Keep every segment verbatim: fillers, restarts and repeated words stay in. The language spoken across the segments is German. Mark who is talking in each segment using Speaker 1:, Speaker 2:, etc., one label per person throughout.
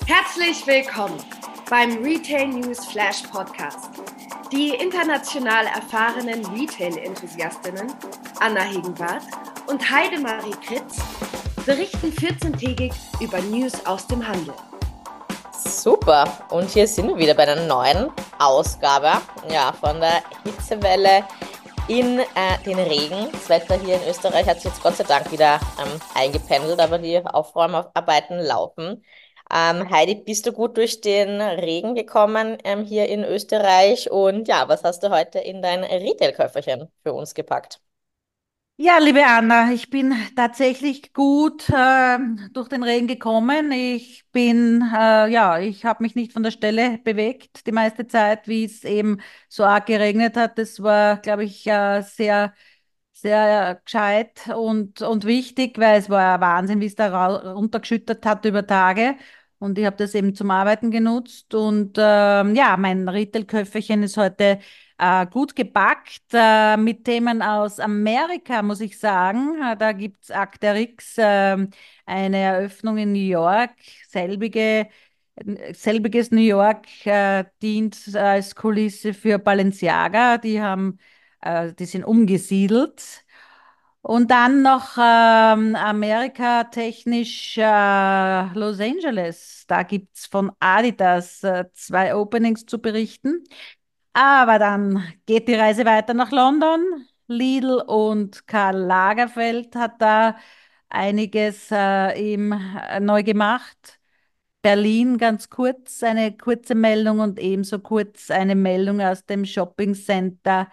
Speaker 1: Herzlich willkommen beim Retail News Flash Podcast. Die international erfahrenen Retail-Enthusiastinnen Anna Hegenwart und Heidemarie Kritz berichten vierzehntägig über News aus dem Handel.
Speaker 2: Super, und hier sind wir wieder bei einer neuen Ausgabe ja, von der Hitzewelle in äh, den Regen. Das Wetter hier in Österreich hat sich jetzt Gott sei Dank wieder ähm, eingependelt, aber die Aufräumarbeiten laufen. Ähm, Heidi, bist du gut durch den Regen gekommen ähm, hier in Österreich? Und ja, was hast du heute in dein Retail-Köfferchen für uns gepackt?
Speaker 3: Ja, liebe Anna, ich bin tatsächlich gut äh, durch den Regen gekommen. Ich bin, äh, ja, ich habe mich nicht von der Stelle bewegt die meiste Zeit, wie es eben so arg geregnet hat. Das war, glaube ich, äh, sehr, sehr gescheit und, und wichtig, weil es war Wahnsinn, wie es da ra- runtergeschüttet hat über Tage. Und ich habe das eben zum Arbeiten genutzt. Und ähm, ja, mein Retail-Köfferchen ist heute äh, gut gepackt äh, mit Themen aus Amerika, muss ich sagen. Äh, da gibt es Arc'teryx, äh, eine Eröffnung in New York, selbige, selbiges New York äh, dient als Kulisse für Balenciaga. Die haben, äh, die sind umgesiedelt. Und dann noch ähm, Amerika technisch äh, Los Angeles. Da gibt es von Adidas äh, zwei Openings zu berichten. Aber dann geht die Reise weiter nach London. Lidl und Karl Lagerfeld hat da einiges äh, ihm äh, neu gemacht. Berlin ganz kurz, eine kurze Meldung und ebenso kurz eine Meldung aus dem Shopping Center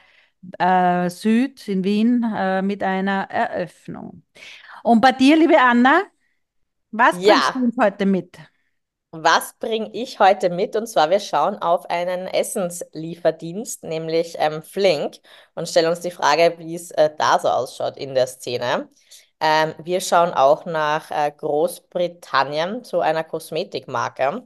Speaker 3: äh, Süd in Wien äh, mit einer Eröffnung. Und bei dir, liebe Anna, was bringst du
Speaker 2: Ja,
Speaker 3: uns heute mit?
Speaker 2: was bringe ich heute mit? Und zwar, wir schauen auf einen Essenslieferdienst, nämlich ähm, Flink, und stellen uns die Frage, wie es äh, da so ausschaut in der Szene. Ähm, wir schauen auch nach äh, Großbritannien zu einer Kosmetikmarke,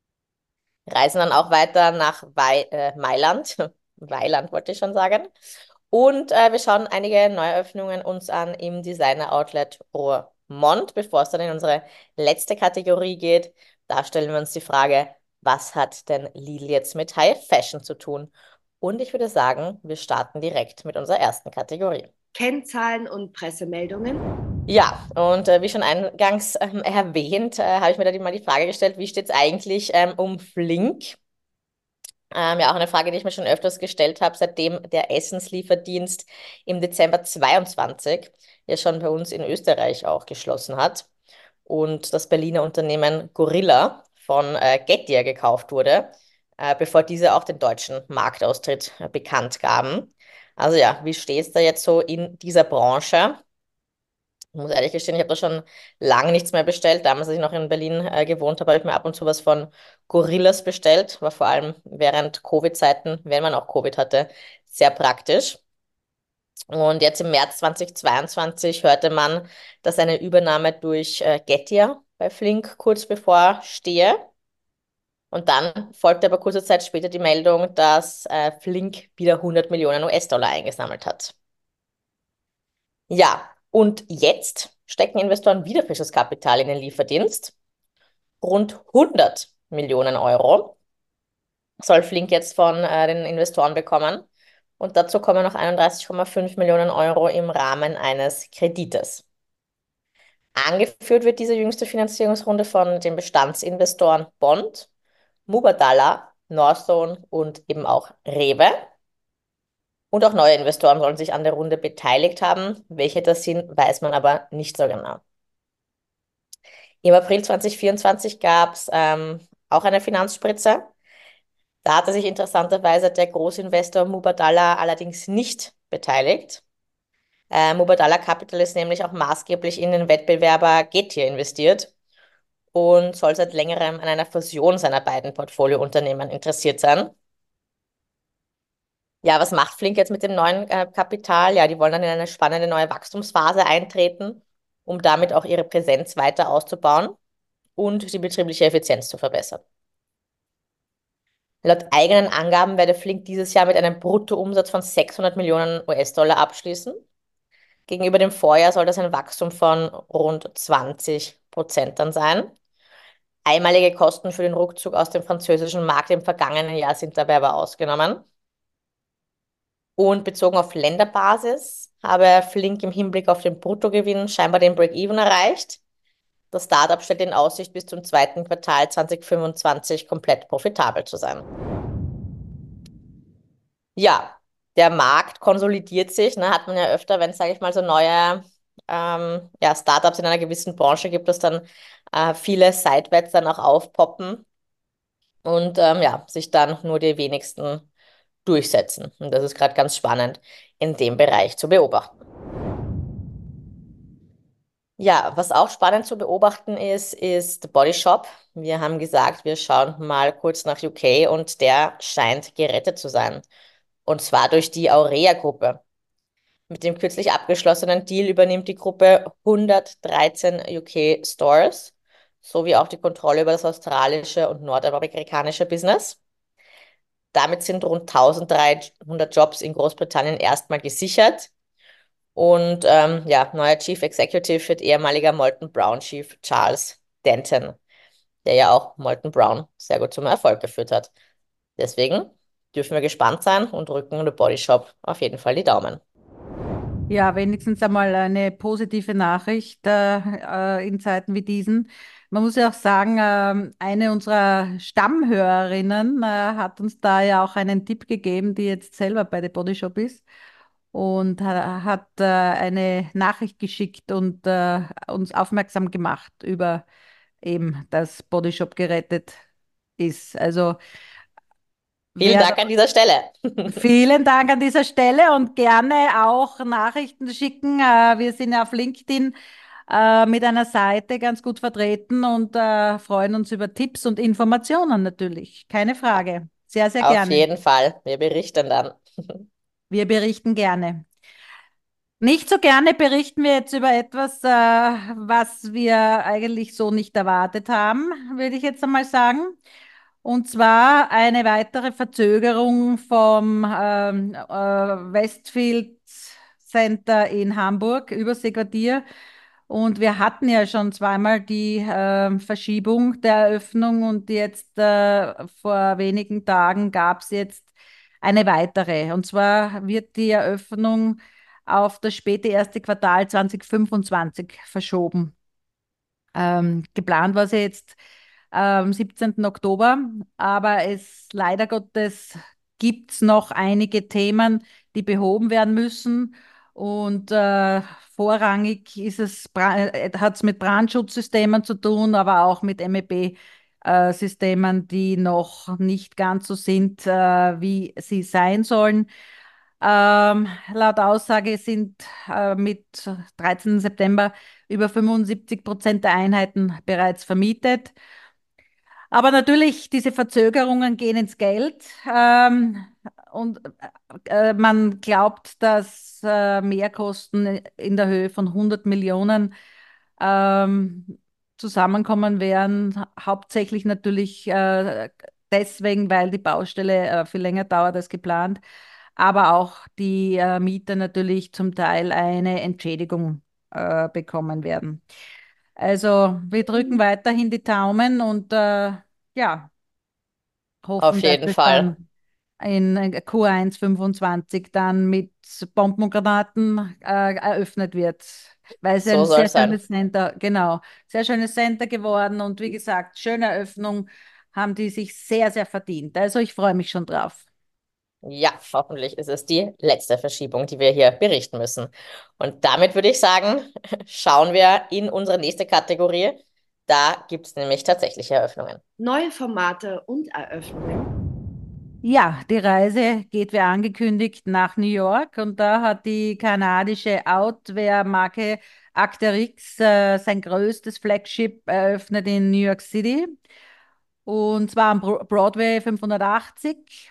Speaker 2: reisen dann auch weiter nach Wei äh, Mailand, Weiland wollte ich schon sagen. Und äh, wir schauen einige Neueröffnungen uns an im Designer Outlet Roermond, bevor es dann in unsere letzte Kategorie geht. Da stellen wir uns die Frage, was hat denn Lidl jetzt mit High Fashion zu tun? Und ich würde sagen, wir starten direkt mit unserer ersten Kategorie.
Speaker 1: Kennzahlen und Pressemeldungen.
Speaker 2: Ja, und äh, wie schon eingangs ähm, erwähnt, äh, habe ich mir da die, mal die Frage gestellt, wie steht es eigentlich ähm, um Flink? Ähm, ja, auch eine Frage, die ich mir schon öfters gestellt habe, seitdem der Essenslieferdienst im Dezember zweiundzwanzig ja schon bei uns in Österreich auch geschlossen hat und das Berliner Unternehmen Gorilla von äh, Getir gekauft wurde, äh, bevor diese auch den deutschen Marktaustritt äh, bekannt gaben. Also ja, wie steht es da jetzt so in dieser Branche? Ich muss ehrlich gestehen, ich habe da schon lange nichts mehr bestellt. Damals, als ich noch in Berlin äh, gewohnt habe, habe ich mir ab und zu was von Gorillas bestellt. War vor allem während Covid-Zeiten, wenn man auch Covid hatte, sehr praktisch. Und jetzt im März zweitausendzweiundzwanzig hörte man, dass eine Übernahme durch äh, Getir bei Flink kurz bevorstehe. Und dann folgte aber kurze Zeit später die Meldung, dass äh, Flink wieder hundert Millionen U S-Dollar eingesammelt hat. Ja, und jetzt stecken Investoren wieder frisches Kapital in den Lieferdienst. Rund hundert Millionen Euro soll Flink jetzt von äh, den Investoren bekommen. Und dazu kommen noch einunddreißig Komma fünf Millionen Euro im Rahmen eines Kredites. Angeführt wird diese jüngste Finanzierungsrunde von den Bestandsinvestoren Bond, Mubadala, Northzone und eben auch Rewe. Und auch neue Investoren sollen sich an der Runde beteiligt haben. Welche das sind, weiß man aber nicht so genau. Im April zweitausendvierundzwanzig gab es ähm, auch eine Finanzspritze. Da hatte sich interessanterweise der Großinvestor Mubadala allerdings nicht beteiligt. Äh, Mubadala Capital ist nämlich auch maßgeblich in den Wettbewerber Getir investiert und soll seit längerem an einer Fusion seiner beiden Portfoliounternehmen interessiert sein. Ja, was macht Flink jetzt mit dem neuen äh, Kapital? Ja, die wollen dann in eine spannende neue Wachstumsphase eintreten, um damit auch ihre Präsenz weiter auszubauen und die betriebliche Effizienz zu verbessern. Laut eigenen Angaben werde Flink dieses Jahr mit einem Bruttoumsatz von sechshundert Millionen U S-Dollar abschließen. Gegenüber dem Vorjahr soll das ein Wachstum von rund zwanzig Prozent dann sein. Einmalige Kosten für den Rückzug aus dem französischen Markt im vergangenen Jahr sind dabei aber ausgenommen. Und bezogen auf Länderbasis habe Flink im Hinblick auf den Bruttogewinn scheinbar den Break-Even erreicht. Das Startup stellt in Aussicht, bis zum zweiten Quartal zwanzig fünfundzwanzig komplett profitabel zu sein. Ja, der Markt konsolidiert sich, ne, hat man ja öfter, wenn es, sage ich mal, so neue ähm, ja, Startups in einer gewissen Branche gibt, dass dann äh, viele Sidebets dann auch aufpoppen und ähm, ja, sich dann nur die wenigsten durchsetzen. Und das ist gerade ganz spannend in dem Bereich zu beobachten. Ja, was auch spannend zu beobachten ist, ist Body Shop. Wir haben gesagt, wir schauen mal kurz nach U K und der scheint gerettet zu sein. Und zwar durch die Aurea-Gruppe. Mit dem kürzlich abgeschlossenen Deal übernimmt die Gruppe hundertdreizehn U K-Stores sowie auch die Kontrolle über das australische und nordamerikanische Business. Damit sind rund eintausenddreihundert Jobs in Großbritannien erstmal gesichert. Und ähm, ja, neuer Chief Executive wird ehemaliger Molton Brown Chief Charles Denton, der ja auch Molton Brown sehr gut zum Erfolg geführt hat. Deswegen dürfen wir gespannt sein und drücken The Body Shop auf jeden Fall die Daumen.
Speaker 3: Ja, wenigstens einmal eine positive Nachricht äh, äh, in Zeiten wie diesen. Man muss ja auch sagen, ähm, eine unserer Stammhörerinnen äh, hat uns da ja auch einen Tipp gegeben, die jetzt selber bei The Body Shop ist und ha hat äh, eine Nachricht geschickt und äh, uns aufmerksam gemacht über eben, dass Body Shop gerettet ist. Also
Speaker 2: Vielen
Speaker 3: wer
Speaker 2: Dank an dieser Stelle.
Speaker 3: Vielen Dank an dieser Stelle und gerne auch Nachrichten schicken. Äh, Wir sind ja auf LinkedIn äh, mit einer Seite ganz gut vertreten und äh, freuen uns über Tipps und Informationen natürlich. Keine Frage. Sehr, sehr
Speaker 2: Auf
Speaker 3: gerne.
Speaker 2: jeden Fall. Wir berichten dann.
Speaker 3: Wir berichten gerne. Nicht so gerne berichten wir jetzt über etwas, äh, was wir eigentlich so nicht erwartet haben, würde ich jetzt einmal sagen. Und zwar eine weitere Verzögerung vom ähm, äh, Westfield Center in Hamburg, Überseequartier. Und wir hatten ja schon zweimal die ähm, Verschiebung der Eröffnung und jetzt äh, vor wenigen Tagen gab es jetzt eine weitere. Und zwar wird die Eröffnung auf das späte erste Quartal zwanzig fünfundzwanzig verschoben. Ähm, geplant war sie jetzt am siebzehnten Oktober, aber es leider Gottes gibt es noch einige Themen, die behoben werden müssen. Und äh, vorrangig ist es, hat es mit Brandschutzsystemen zu tun, aber auch mit M E B-Systemen, die noch nicht ganz so sind, äh, wie sie sein sollen. Ähm, laut Aussage sind äh, mit dreizehnten September über fünfundsiebzig Prozent der Einheiten bereits vermietet. Aber natürlich, diese Verzögerungen gehen ins Geld. Ähm, und äh, man glaubt, dass äh, Mehrkosten in der Höhe von hundert Millionen ähm, zusammenkommen werden. Hauptsächlich natürlich äh, deswegen, weil die Baustelle äh, viel länger dauert als geplant, aber auch die äh, Mieter natürlich zum Teil eine Entschädigung äh, bekommen werden. Also wir drücken weiterhin die Daumen und äh, ja,
Speaker 2: Auf
Speaker 3: hoffen, dass
Speaker 2: jeden
Speaker 3: es
Speaker 2: Fall.
Speaker 3: dann in Q eins fünfundzwanzig dann mit Bomben und Granaten äh, eröffnet wird. Weil es
Speaker 2: So
Speaker 3: ein
Speaker 2: soll
Speaker 3: sehr
Speaker 2: es sein.
Speaker 3: schönes Center, genau, sehr schönes Center geworden und wie gesagt, schöne Eröffnung haben die sich sehr, sehr verdient. Also ich freue mich schon drauf.
Speaker 2: Ja, hoffentlich ist es die letzte Verschiebung, die wir hier berichten müssen. Und damit würde ich sagen, schauen wir in unsere nächste Kategorie. Da gibt es nämlich tatsächliche Eröffnungen.
Speaker 1: Neue Formate und Eröffnungen.
Speaker 3: Ja, die Reise geht wie angekündigt nach New York und da hat die kanadische Outwear-Marke Arc'teryx äh, sein größtes Flagship eröffnet in New York City und zwar am Bro- Broadway fünfhundertachtzig.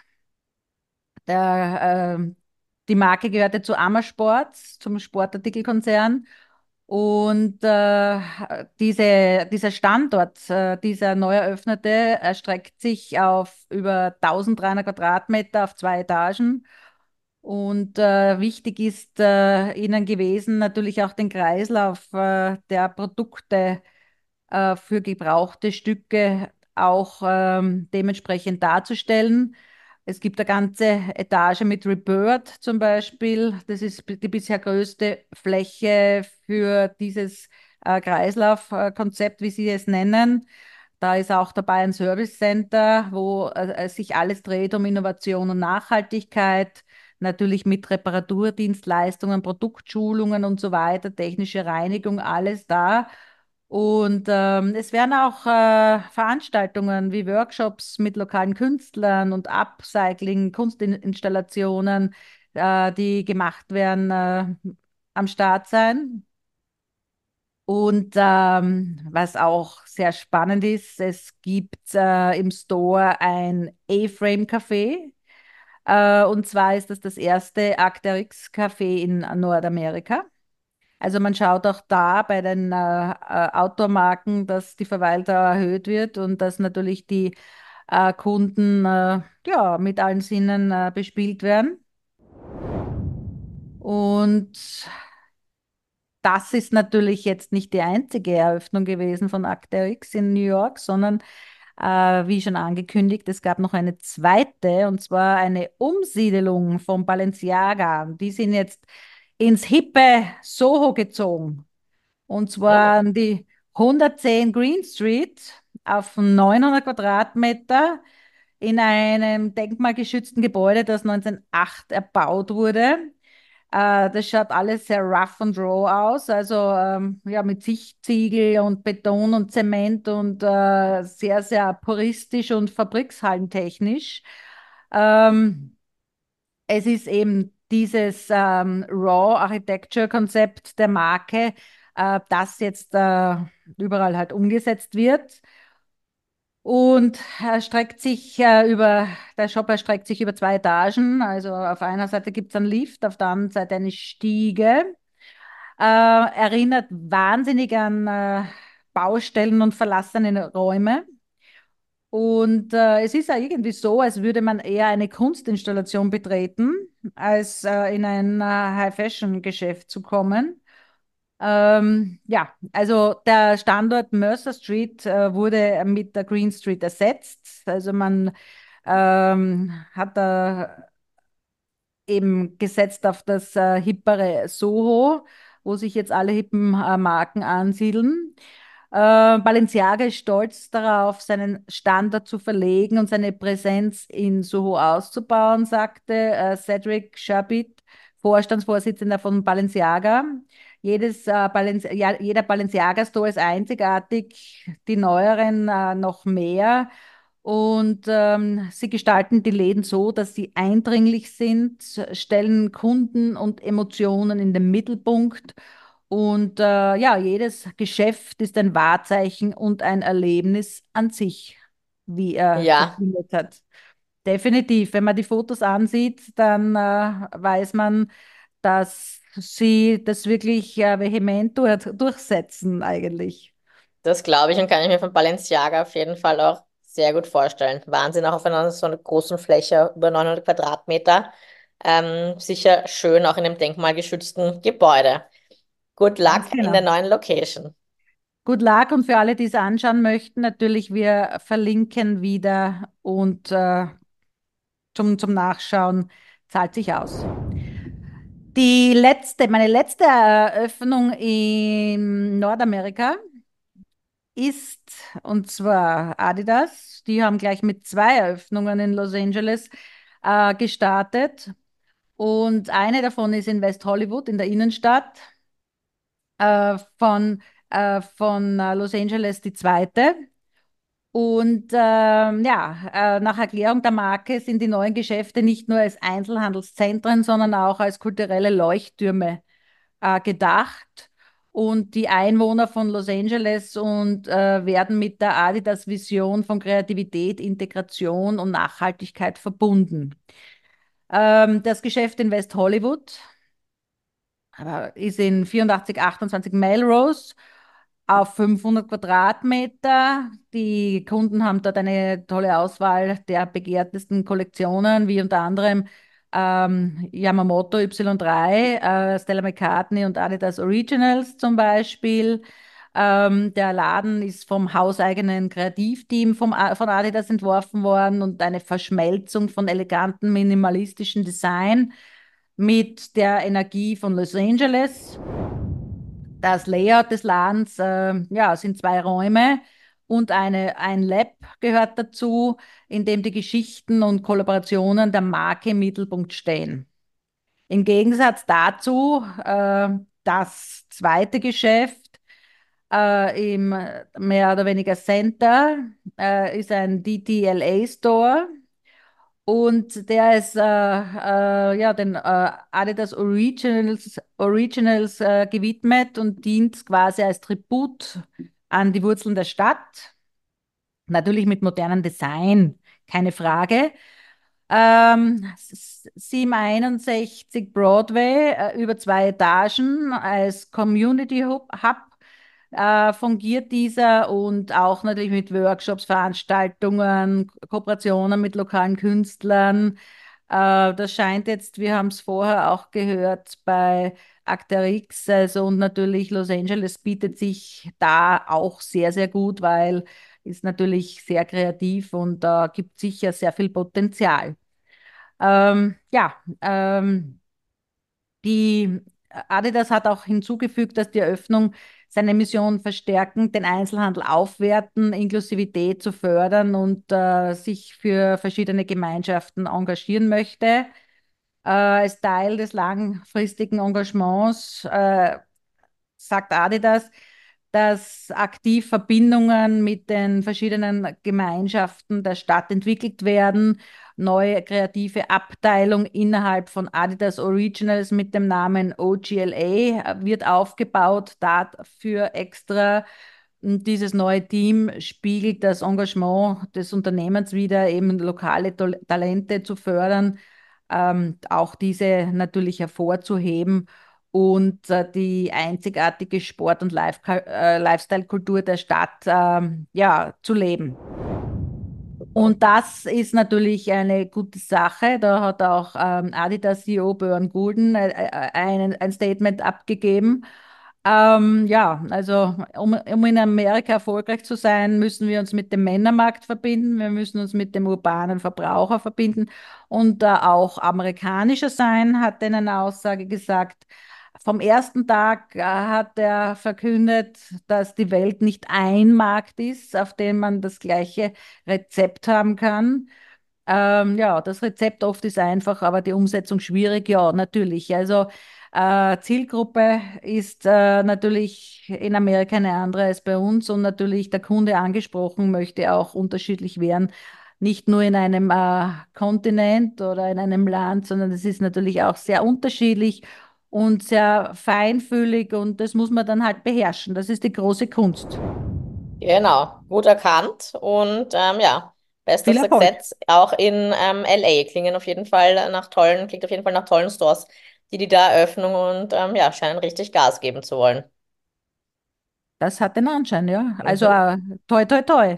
Speaker 3: Der, ähm, die Marke gehörte zu Amer Sports, zum Sportartikelkonzern. Und äh, diese, dieser Standort, äh, dieser neu eröffnete, erstreckt sich auf über eintausenddreihundert Quadratmeter auf zwei Etagen. Und äh, wichtig ist äh, ihnen gewesen, natürlich auch den Kreislauf äh, der Produkte äh, für gebrauchte Stücke auch ähm, dementsprechend darzustellen. Es gibt eine ganze Etage mit Rebirth zum Beispiel. Das ist die bisher größte Fläche für dieses äh, Kreislaufkonzept, wie Sie es nennen. Da ist auch dabei ein Service Center, wo äh, sich alles dreht um Innovation und Nachhaltigkeit, natürlich mit Reparaturdienstleistungen, Produktschulungen und so weiter, technische Reinigung, alles da. Und ähm, es werden auch äh, Veranstaltungen wie Workshops mit lokalen Künstlern und Upcycling, Kunstinstallationen, äh, die gemacht werden, äh, am Start sein. Und ähm, was auch sehr spannend ist, es gibt äh, im Store ein A-Frame-Café. Äh, und zwar ist das das erste Arc'teryx-Café in Nordamerika. Also man schaut auch da bei den äh, äh, Outdoor-Marken, dass die Verweildauer erhöht wird und dass natürlich die äh, Kunden äh, ja, mit allen Sinnen äh, bespielt werden. Und das ist natürlich jetzt nicht die einzige Eröffnung gewesen von Arc'teryx in New York, sondern äh, wie schon angekündigt, es gab noch eine zweite, und zwar eine Umsiedelung von Balenciaga. Die sind jetzt ins hippe Soho gezogen. Und zwar
Speaker 2: Oh.
Speaker 3: an die hundertzehn Green Street auf neunhundert Quadratmeter in einem denkmalgeschützten Gebäude, das neunzehnhundertacht erbaut wurde. Äh, das schaut alles sehr rough and raw aus, also ähm, ja, mit Sichtziegel und Beton und Zement und äh, sehr, sehr puristisch und fabrikshallentechnisch. Ähm, Es ist eben dieses ähm, Raw Architecture-Konzept der Marke, äh, das jetzt äh, überall halt umgesetzt wird. Und er streckt sich äh, über, der Shop erstreckt sich über zwei Etagen. Also auf einer Seite gibt es einen Lift, auf der anderen Seite eine Stiege. Äh, erinnert wahnsinnig an äh, Baustellen und verlassene Räume. Und äh, es ist ja irgendwie so, als würde man eher eine Kunstinstallation betreten, als äh, in ein äh, High-Fashion-Geschäft zu kommen. Ähm, ja, also der Standort Mercer Street äh, wurde mit der Green Street ersetzt. Also man ähm, hat da eben gesetzt auf das äh, hippere Soho, wo sich jetzt alle hippen äh, Marken ansiedeln. Äh, Balenciaga ist stolz darauf, seinen Standort zu verlegen und seine Präsenz in Soho auszubauen, sagte äh, Cedric Chabit, Vorstandsvorsitzender von Balenciaga. Jedes, äh, Balenci ja, jeder Balenciaga-Store ist einzigartig, die neueren äh, noch mehr. Und ähm, sie gestalten die Läden so, dass sie eindringlich sind, stellen Kunden und Emotionen in den Mittelpunkt. Und äh, ja, jedes Geschäft ist ein Wahrzeichen und ein Erlebnis an sich, wie er
Speaker 2: Ja,
Speaker 3: verkündet hat. Definitiv, wenn man die Fotos ansieht, dann äh, weiß man, dass sie das wirklich äh, vehement durch, durchsetzen eigentlich.
Speaker 2: das glaube ich und kann ich mir von Balenciaga auf jeden Fall auch sehr gut vorstellen. Wahnsinn, auch auf einer so einer großen Fläche, über neunhundert Quadratmeter. Ähm, sicher schön, auch in einem denkmalgeschützten Gebäude. Good luck
Speaker 3: Ganz
Speaker 2: in der
Speaker 3: genau.
Speaker 2: neuen Location.
Speaker 3: Good luck und für alle, die es anschauen möchten, natürlich, wir verlinken wieder und äh, zum, zum Nachschauen zahlt sich aus. Die letzte, meine letzte Eröffnung in Nordamerika ist, und zwar Adidas. Die haben gleich mit zwei Eröffnungen in Los Angeles äh, gestartet. Und eine davon ist in West Hollywood in der Innenstadt äh, von, äh, von äh, Los Angeles, die zweite. Und ähm, ja, äh, nach Erklärung der Marke sind die neuen Geschäfte nicht nur als Einzelhandelszentren, sondern auch als kulturelle Leuchttürme äh, gedacht. Und die Einwohner von Los Angeles und äh, werden mit der Adidas-Vision von Kreativität, Integration und Nachhaltigkeit verbunden. Ähm, das Geschäft in West Hollywood aber ist in vierundachtzig achtundzwanzig Melrose auf fünfhundert Quadratmeter. Die Kunden haben dort eine tolle Auswahl der begehrtesten Kollektionen, wie unter anderem ähm, Yamamoto Y drei, äh, Stella McCartney und Adidas Originals zum Beispiel. Ähm, der Laden ist vom hauseigenen Kreativteam vom, A- von Adidas entworfen worden und eine Verschmelzung von elegantem minimalistischen Design mit der Energie von Los Angeles. Das Layout des Ladens, äh, ja, sind zwei Räume und eine, ein Lab gehört dazu, in dem die Geschichten und Kollaborationen der Marke im Mittelpunkt stehen. Im Gegensatz dazu, äh, das zweite Geschäft äh, im mehr oder weniger Center äh, ist ein D T L A Store und der ist äh, äh, ja, den äh, Adidas Originals, Originals äh, gewidmet und dient quasi als Tribut an die Wurzeln der Stadt. Natürlich mit modernem Design, keine Frage. Ähm, s- siebenhunderteinundsechzig Broadway, äh, über zwei Etagen als Community Hub, Hub äh, fungiert dieser und auch natürlich mit Workshops, Veranstaltungen, Kooperationen mit lokalen Künstlern. Äh, das scheint jetzt, wir haben es vorher auch gehört, bei Arc'teryx, also und natürlich Los Angeles bietet sich da auch sehr, sehr gut, weil ist natürlich sehr kreativ und da gibt sicher sehr viel Potenzial. Ähm, ja, ähm, die Adidas hat auch hinzugefügt, dass die Eröffnung seine Mission verstärken, den Einzelhandel aufwerten, Inklusivität zu fördern und äh, sich für verschiedene Gemeinschaften engagieren möchte. Äh, als Teil des langfristigen Engagements äh, sagt Adidas, dass aktiv Verbindungen mit den verschiedenen Gemeinschaften der Stadt entwickelt werden. Neue kreative Abteilung innerhalb von Adidas Originals mit dem Namen O G L A wird aufgebaut, dafür extra. Und dieses neue Team spiegelt das Engagement des Unternehmens wider, eben lokale Tol- Talente zu fördern, ähm, auch diese natürlich hervorzuheben und äh, die einzigartige Sport- und Life äh, Lifestyle-Kultur der Stadt ähm, ja, zu leben. Und das ist natürlich eine gute Sache. Da hat auch ähm, Adidas C E O Björn Gulden äh, äh, ein, ein Statement abgegeben. Ähm, ja, also um, um in Amerika erfolgreich zu sein, müssen wir uns mit dem Männermarkt verbinden, wir müssen uns mit dem urbanen Verbraucher verbinden und äh, auch amerikanischer sein, hat er in einer Aussage gesagt. Vom ersten Tag äh, hat er verkündet, dass die Welt nicht ein Markt ist, auf dem man das gleiche Rezept haben kann. Ähm, ja, das Rezept oft ist einfach, aber die Umsetzung schwierig. Ja, natürlich. Also äh, Zielgruppe ist äh, natürlich in Amerika eine andere als bei uns und natürlich der Kunde angesprochen möchte auch unterschiedlich werden. Nicht nur in einem äh, Kontinent oder in einem Land, sondern es ist natürlich auch sehr unterschiedlich und sehr feinfühlig und das muss man dann halt beherrschen. Das ist die große Kunst.
Speaker 2: Genau, gut erkannt und ähm, ja, Best of
Speaker 3: Viel Erfolg.
Speaker 2: Success auch in ähm, L A. Klingen auf jeden Fall nach tollen, klingt auf jeden Fall nach tollen Stores, die die da eröffnen und ähm, ja, scheinen richtig Gas geben zu wollen.
Speaker 3: Das hat den Anschein, ja. Also
Speaker 2: Mhm.
Speaker 3: äh, toi, toi, toi.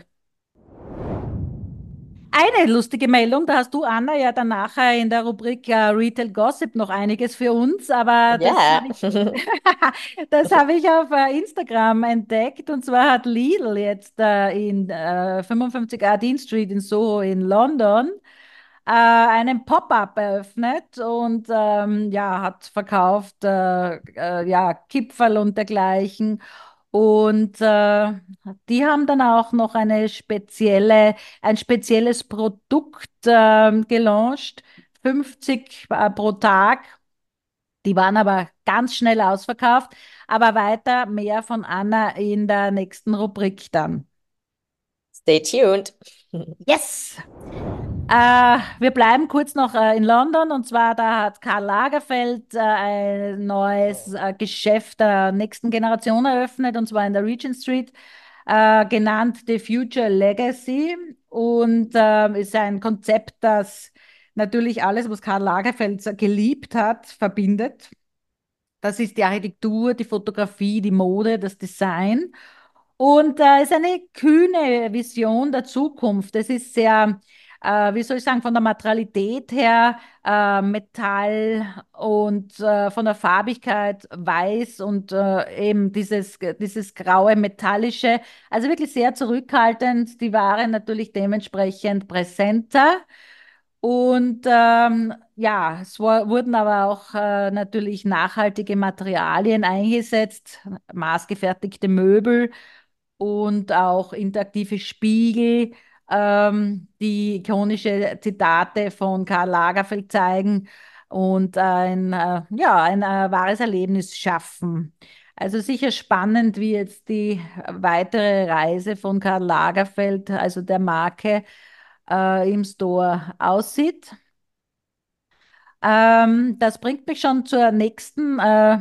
Speaker 3: Eine lustige Meldung, da hast du, Anna, ja dann nachher in der Rubrik äh, Retail Gossip noch einiges für uns, aber das
Speaker 2: Ja.
Speaker 3: habe ich, das habe ich auf äh, Instagram entdeckt und zwar hat Lidl jetzt äh, in äh, fünfundfünfzig A Dean Street in Soho in London äh, einen Pop-up eröffnet und ähm, ja, hat verkauft äh, äh, ja, Kipferl und dergleichen. Und äh, die haben dann auch noch eine spezielle, ein spezielles Produkt ähm, gelauncht, fünfzig äh, pro Tag. Die waren aber ganz schnell ausverkauft. Aber weiter mehr von Anna in der nächsten Rubrik dann.
Speaker 2: Stay tuned.
Speaker 3: Yes! Äh, wir bleiben kurz noch äh, in London und zwar da hat Karl Lagerfeld äh, ein neues äh, Geschäft der nächsten Generation eröffnet und zwar in der Regent Street, äh, genannt The Future Legacy und äh, ist ein Konzept, das natürlich alles, was Karl Lagerfeld so geliebt hat, verbindet. Das ist die Architektur, die Fotografie, die Mode, das Design. Und äh, es ist eine kühne Vision der Zukunft. Es ist sehr äh, wie soll ich sagen, von der Materialität her äh, Metall und äh, von der Farbigkeit weiß und äh, eben dieses, dieses graue Metallische. Also wirklich sehr zurückhaltend. Die Ware natürlich dementsprechend präsenter. Und ähm, ja, es war, wurden aber auch äh, natürlich nachhaltige Materialien eingesetzt, maßgefertigte Möbel und auch interaktive Spiegel, ähm, die ikonische Zitate von Karl Lagerfeld zeigen und ein, äh, ja, ein äh, wahres Erlebnis schaffen. Also sicher spannend, wie jetzt die weitere Reise von Karl Lagerfeld, also der Marke, äh, im Store aussieht. Ähm, das bringt mich schon zur nächsten äh,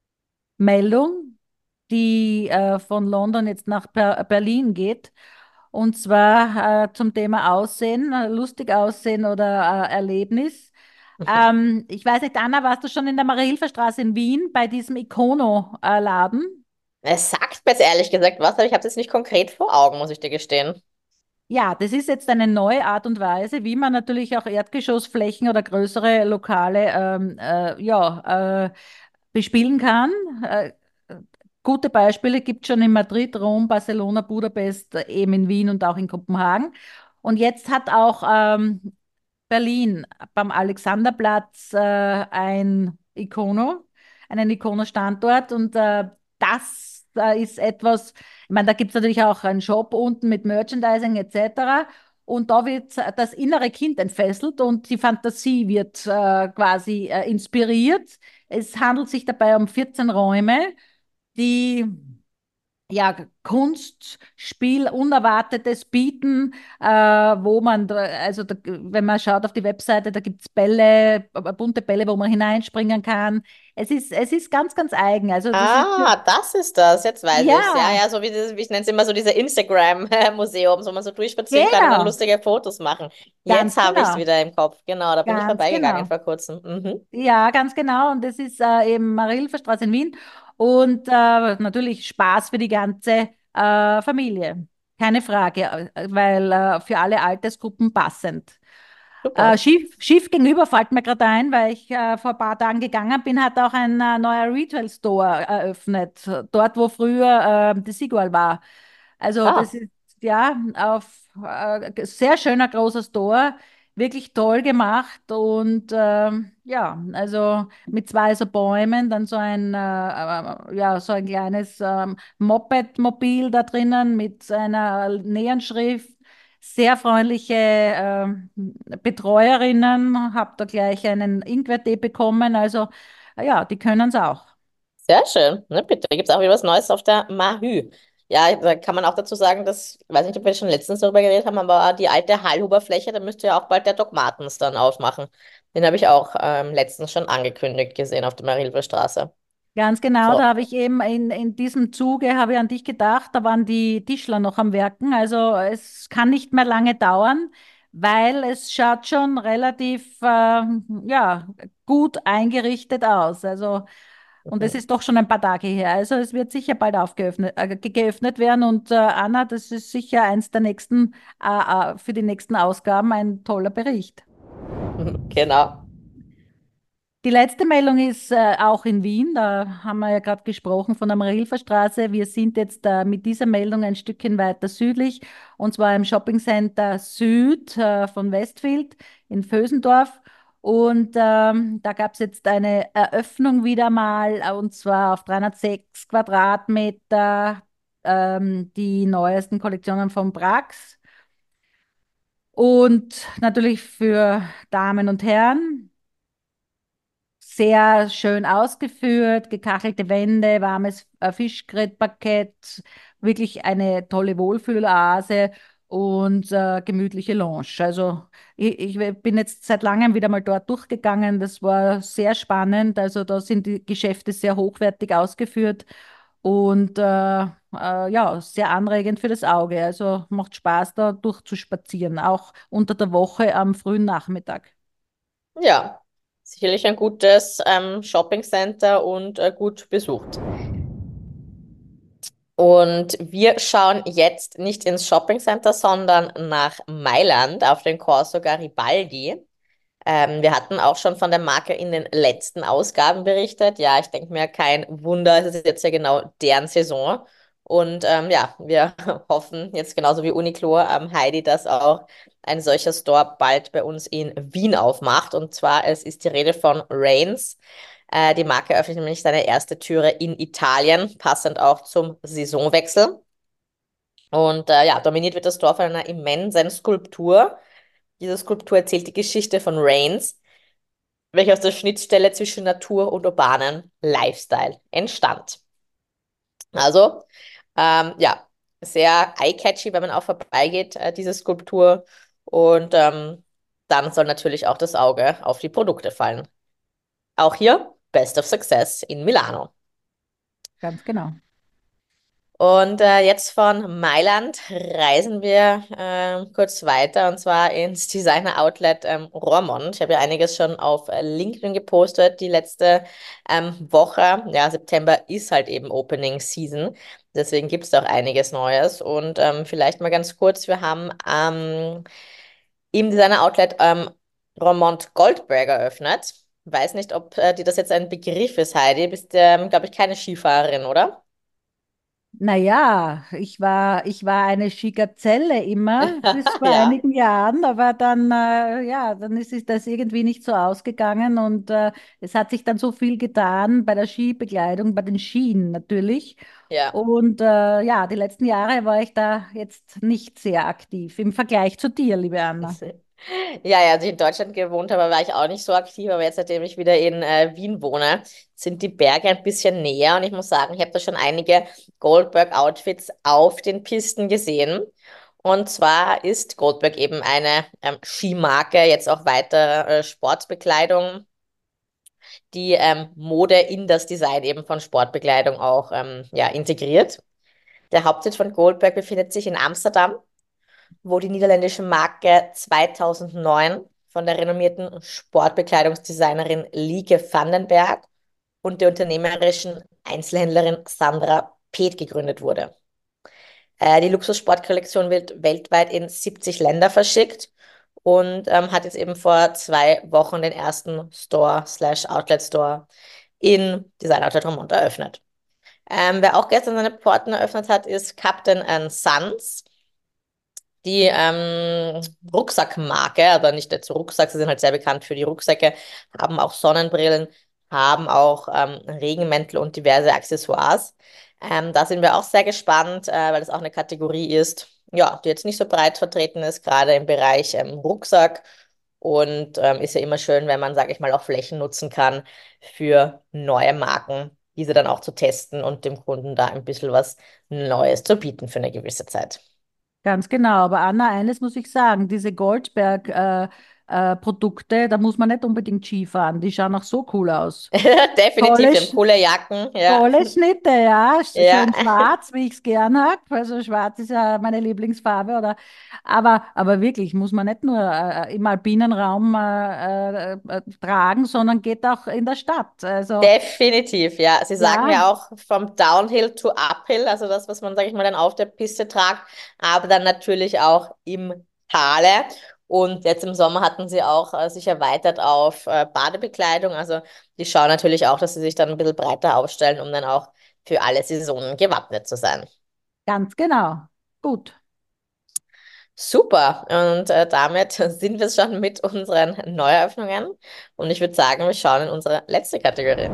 Speaker 3: Meldung, die äh, von London jetzt nach Ber Berlin geht. Und zwar äh, zum Thema Aussehen, äh, lustig Aussehen oder äh, Erlebnis. Ähm, ich weiß nicht, Anna, warst du schon in der Marie-Hilfer-Straße in Wien bei diesem Icono-Laden?
Speaker 2: Es sagt mir jetzt ehrlich gesagt was, aber ich habe es jetzt nicht konkret vor Augen, muss ich dir gestehen.
Speaker 3: Ja, das ist jetzt eine neue Art und Weise, wie man natürlich auch Erdgeschossflächen oder größere Lokale ähm, äh, ja, äh, bespielen kann. Äh, gute Beispiele gibt es schon in Madrid, Rom, Barcelona, Budapest, äh, eben in Wien und auch in Kopenhagen. Und jetzt hat auch ähm, Berlin beim Alexanderplatz äh, ein Ikono, einen Ikono-Standort und äh, das äh, ist etwas, ich meine, da gibt es natürlich auch einen Shop unten mit Merchandising et cetera. Und da wird das innere Kind entfesselt und die Fantasie wird äh, quasi äh, inspiriert. Es handelt sich dabei um vierzehn Räume, die ja, Kunst, Spiel, Unerwartetes bieten, äh, wo man, da- also da, wenn man schaut auf die Webseite, da gibt es Bälle, äh, bunte Bälle, wo man hineinspringen kann. Es ist, es ist ganz, ganz eigen. Also das ist,
Speaker 2: Ah, das ist das, jetzt weiß ich. Ja,
Speaker 3: ja,
Speaker 2: ja, so wie das, ich nenne es immer so diese Instagram-Museum, wo man so durchspazieren kann und dann
Speaker 3: genau,
Speaker 2: lustige Fotos machen. Jetzt
Speaker 3: ganz
Speaker 2: habe ich es
Speaker 3: genau,
Speaker 2: wieder im Kopf. Genau, da bin ich
Speaker 3: ganz
Speaker 2: vorbeigegangen
Speaker 3: genau.
Speaker 2: vor kurzem. Mhm.
Speaker 3: Ja, ganz genau. Und das ist äh, eben Marie-Hilfer-Straße in Wien. Und äh, natürlich Spaß für die ganze äh, Familie. Keine Frage, äh, weil äh, für alle Altersgruppen passend. Äh,
Speaker 2: Super.
Speaker 3: schief, schief gegenüber fällt mir gerade ein, weil ich äh, vor ein paar Tagen gegangen bin, hat auch ein äh, neuer Retail-Store eröffnet. Dort, wo früher äh, die Sigual war. Also das
Speaker 2: Ah,
Speaker 3: ist ja auf äh, sehr schöner großer Store, wirklich toll gemacht und ähm, ja, also mit zwei so Bäumen, dann so ein äh, äh, ja so ein kleines ähm, Moped-Mobil da drinnen mit einer Neonschrift. Sehr freundliche ähm, Betreuerinnen, habe da gleich einen Ingwertee bekommen. Also ja, die können es auch.
Speaker 2: sehr schön. Ne, bitte, gibt es auch wieder was Neues auf der Mahü. Ja, da kann man auch dazu sagen, dass, ich weiß nicht, ob wir schon letztens darüber geredet haben, aber die alte Hallhuber-Fläche, da müsste ja auch bald der Doc Martens dann aufmachen. Den habe ich auch ähm, letztens schon angekündigt gesehen auf der Marilferstraße.
Speaker 3: Ganz genau,
Speaker 2: So.
Speaker 3: da habe ich eben in, in diesem Zuge habe ich an dich gedacht, da waren die Tischler noch am Werken. Also es kann nicht mehr lange dauern, weil es schaut schon relativ äh, ja, gut eingerichtet aus. Also und es
Speaker 2: Mhm.
Speaker 3: ist doch schon ein paar Tage her. Also es wird sicher bald aufgeöffnet, äh, ge- geöffnet werden. Und äh, Anna, das ist sicher eins der nächsten, äh, äh, für die nächsten Ausgaben ein toller Bericht.
Speaker 2: Genau.
Speaker 3: Die letzte Meldung ist äh, auch in Wien. Da haben wir ja gerade gesprochen von der Marie-Hilfer-Straße. Wir sind jetzt äh, mit dieser Meldung ein Stückchen weiter südlich, und zwar im Shoppingcenter Süd äh, von Westfield in Vösendorf. Und ähm, da gab es jetzt eine Eröffnung wieder mal, äh, und zwar auf dreihundertsechs Quadratmeter, ähm, die neuesten Kollektionen von Brax. Und natürlich für Damen und Herren sehr schön ausgeführt, gekachelte Wände, warmes äh, Fischgrätparkett, wirklich eine tolle Wohlfühloase und äh, gemütliche Lounge. Also ich, ich bin jetzt seit langem wieder mal dort durchgegangen. Das war sehr spannend. Also da sind die Geschäfte sehr hochwertig ausgeführt und äh, äh, ja, sehr anregend für das Auge. Also macht Spaß, da durchzuspazieren, auch unter der Woche am frühen Nachmittag.
Speaker 2: Ja, sicherlich ein gutes ähm, Shopping Center und äh, gut besucht. Und wir schauen jetzt nicht ins Shopping Center, sondern nach Mailand auf den Corso Garibaldi. Ähm, wir hatten auch schon von der Marke in den letzten Ausgaben berichtet. Ja, ich denke mir, kein Wunder, es ist jetzt ja genau deren Saison. Und ähm, ja, wir hoffen jetzt genauso wie Uniqlo am Heidi, dass auch ein solcher Store bald bei uns in Wien aufmacht. Und zwar, es ist die Rede von Rains. Äh, die Marke öffnet nämlich seine erste Türe in Italien, passend auch zum Saisonwechsel. Und äh, ja, dominiert wird das Store von einer immensen Skulptur. Diese Skulptur erzählt die Geschichte von Rains, welche aus der Schnittstelle zwischen Natur und urbanen Lifestyle entstand. Also, ähm, ja, sehr eye-catchy, wenn man auch vorbeigeht, äh, diese Skulptur. Und ähm, dann soll natürlich auch das Auge auf die Produkte fallen. Auch hier Best of Success in Milano.
Speaker 3: Ganz genau.
Speaker 2: Und äh, jetzt von Mailand reisen wir ähm, kurz weiter und zwar ins Designer Outlet ähm, Roermond. Ich habe ja einiges schon auf äh, LinkedIn gepostet die letzte ähm, Woche. Ja, September ist halt eben Opening Season. Deswegen gibt es auch einiges Neues. Und ähm, vielleicht mal ganz kurz, wir haben ähm, im Designer Outlet ähm, Roermond Goldberg eröffnet. Weiß nicht, ob äh, dir das jetzt ein Begriff ist, Heidi. Bist, ähm, glaube ich, keine Skifahrerin, oder?
Speaker 3: Naja, ich war, ich war eine Skigazelle immer bis vor
Speaker 2: Ja.
Speaker 3: einigen Jahren, aber dann, äh, ja, dann ist, ist das irgendwie nicht so ausgegangen und äh, es hat sich dann so viel getan bei der Skibekleidung, bei den Skien natürlich.
Speaker 2: Ja.
Speaker 3: Und äh, ja, die letzten Jahre war ich da jetzt nicht sehr aktiv im Vergleich zu dir, liebe Anna.
Speaker 2: Ja, ja, als ich in Deutschland gewohnt habe, war ich auch nicht so aktiv, aber jetzt, seitdem ich wieder in äh, Wien wohne, sind die Berge ein bisschen näher und ich muss sagen, ich habe da schon einige Goldberg-Outfits auf den Pisten gesehen. Und zwar ist Goldberg eben eine ähm, Skimarke, jetzt auch weiter äh, Sportbekleidung, die ähm, Mode in das Design eben von Sportbekleidung auch ähm, ja, integriert. Der Hauptsitz von Goldberg befindet sich in Amsterdam, wo die niederländische Marke zweitausendneun von der renommierten Sportbekleidungsdesignerin Lieke Vandenberg und der unternehmerischen Einzelhändlerin Sandra Peeth gegründet wurde. Äh, die Luxussportkollektion wird weltweit in siebzig Länder verschickt und ähm, hat jetzt eben vor zwei Wochen den ersten Store slash Outlet Store in Design Outlet Roermond eröffnet. Ähm, wer auch gestern seine Pforten eröffnet hat, ist Captain and Sons, die ähm, Rucksackmarke, aber nicht jetzt Rucksack, sie sind halt sehr bekannt für die Rucksäcke, haben auch Sonnenbrillen, haben auch ähm, Regenmäntel und diverse Accessoires. Ähm, da sind wir auch sehr gespannt, äh, weil das auch eine Kategorie ist, ja, die jetzt nicht so breit vertreten ist, gerade im Bereich ähm, Rucksack. Und ähm, ist ja immer schön, wenn man, sage ich mal, auch Flächen nutzen kann für neue Marken, diese dann auch zu testen und dem Kunden da ein bisschen was Neues zu bieten für eine gewisse Zeit.
Speaker 3: Ganz genau, aber Anna, eines muss ich sagen, diese Goldberg-Produkte, äh, äh, Produkte, da muss man nicht unbedingt Ski fahren, die schauen auch so cool aus.
Speaker 2: Definitiv,
Speaker 3: Tolle,
Speaker 2: die haben
Speaker 3: Sch-
Speaker 2: coole Jacken, ja.
Speaker 3: tolle Schnitte, ja, sch-
Speaker 2: Ja,
Speaker 3: schön schwarz, wie ich es gern habe. Also schwarz ist ja meine Lieblingsfarbe, oder? Aber, aber wirklich, muss man nicht nur äh, im alpinen Raum äh, äh, äh, tragen, sondern geht auch in der Stadt. Also
Speaker 2: definitiv, ja. Sie sagen
Speaker 3: ja,
Speaker 2: ja auch vom Downhill to Uphill, also das, was man, sag ich mal, dann auf der Piste tragt, aber dann natürlich auch im Tale. Und jetzt im Sommer hatten sie auch äh, sich erweitert auf äh, Badebekleidung. Also die schauen natürlich auch, dass sie sich dann ein bisschen breiter aufstellen, um dann auch für alle Saisonen gewappnet zu sein.
Speaker 3: ganz genau. Gut.
Speaker 2: Super. Und äh, damit sind wir schon mit unseren Neueröffnungen. Und ich würde sagen, wir schauen in unsere letzte Kategorie.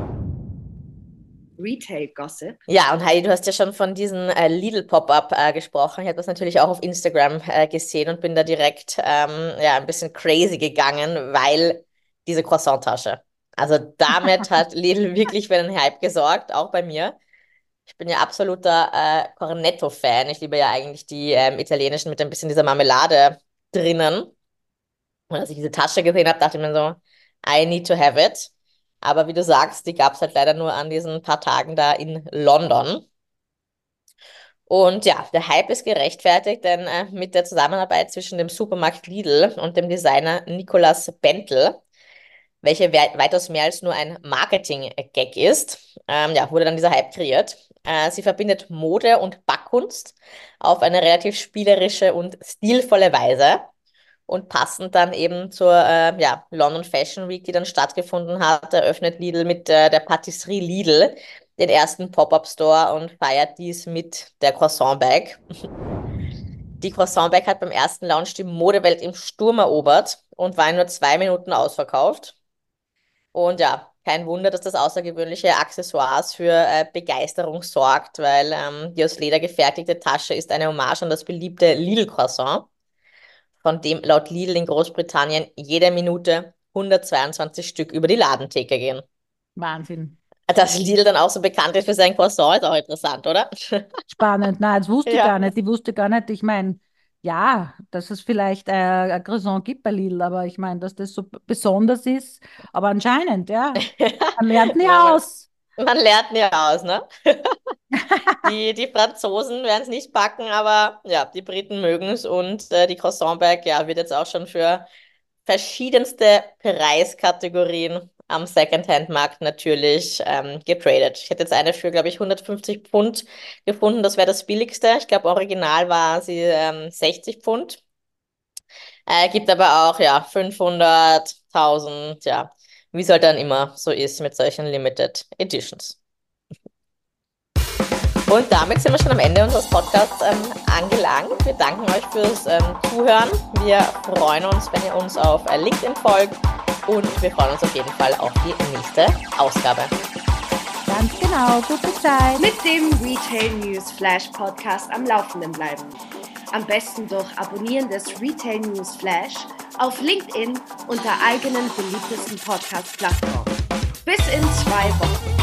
Speaker 1: Retail Gossip.
Speaker 2: Ja, und Heidi, du hast ja schon von diesem äh, Lidl-Pop-up äh, gesprochen. Ich habe das natürlich auch auf Instagram äh, gesehen und bin da direkt ähm, ja, ein bisschen crazy gegangen, weil diese Croissant-Tasche. Also damit hat Lidl wirklich für einen Hype gesorgt, auch bei mir. Ich bin ja absoluter äh, Cornetto-Fan. Ich liebe ja eigentlich die ähm, italienischen mit ein bisschen dieser Marmelade drinnen. Und als ich diese Tasche gesehen habe, dachte ich mir so, I need to have it. Aber wie du sagst, die gab es halt leider nur an diesen paar Tagen da in London. Und ja, der Hype ist gerechtfertigt, denn äh, mit der Zusammenarbeit zwischen dem Supermarkt Lidl und dem Designer Nicolas Bentel welche we weitaus mehr als nur ein Marketing-Gag ist, ähm, ja, wurde dann dieser Hype kreiert. Äh, sie verbindet Mode und Backkunst auf eine relativ spielerische und stilvolle Weise. Und passend dann eben zur äh, ja, London Fashion Week, die dann stattgefunden hat, eröffnet Lidl mit äh, der Patisserie Lidl den ersten Pop-up-Store und feiert dies mit der Croissant Bag. Die Croissant Bag hat beim ersten Launch die Modewelt im Sturm erobert und war in nur zwei Minuten ausverkauft. Und ja, kein Wunder, dass das außergewöhnliche Accessoires für äh, Begeisterung sorgt, weil ähm, die aus Leder gefertigte Tasche ist eine Hommage an das beliebte Lidl-Croissant, von dem laut Lidl in Großbritannien jede Minute hundertzweiundzwanzig Stück über die Ladentheke gehen.
Speaker 3: Wahnsinn.
Speaker 2: Dass Lidl dann auch so bekannt ist für sein Croissant, ist auch interessant, oder?
Speaker 3: Spannend. Nein, das wusste ich
Speaker 2: Ja.
Speaker 3: gar nicht. Ich wusste gar nicht, ich meine, ja, dass es vielleicht äh, ein Croissant gibt bei Lidl, aber ich meine, dass das so b- besonders ist. Aber anscheinend, ja. Man lernt nie
Speaker 2: Man,
Speaker 3: aus.
Speaker 2: man lernt nie aus, ne? Die, die Franzosen werden es nicht packen, aber ja, die Briten mögen es und äh, die Croissant Bag, ja, wird jetzt auch schon für verschiedenste Preiskategorien am Secondhand-Markt natürlich ähm, getradet. Ich hätte jetzt eine für, glaube ich, hundertfünfzig Pfund gefunden. Das wäre das billigste. Ich glaube, original war sie ähm, sechzig Pfund. Äh, gibt aber auch, ja, fünfhundert, tausend, ja, wie es halt dann immer so ist mit solchen Limited Editions. Und damit sind wir schon am Ende unseres Podcasts ähm, angelangt. Wir danken euch fürs ähm, Zuhören. Wir freuen uns, wenn ihr uns auf äh, LinkedIn folgt und wir freuen uns auf jeden Fall auf die nächste Ausgabe.
Speaker 3: Ganz genau, gute Zeit.
Speaker 1: Mit dem Retail News Flash Podcast am Laufenden bleiben. Am besten durch Abonnieren des Retail News Flash auf LinkedIn unter eigenen beliebtesten Podcast-Plattformen. Bis in zwei Wochen.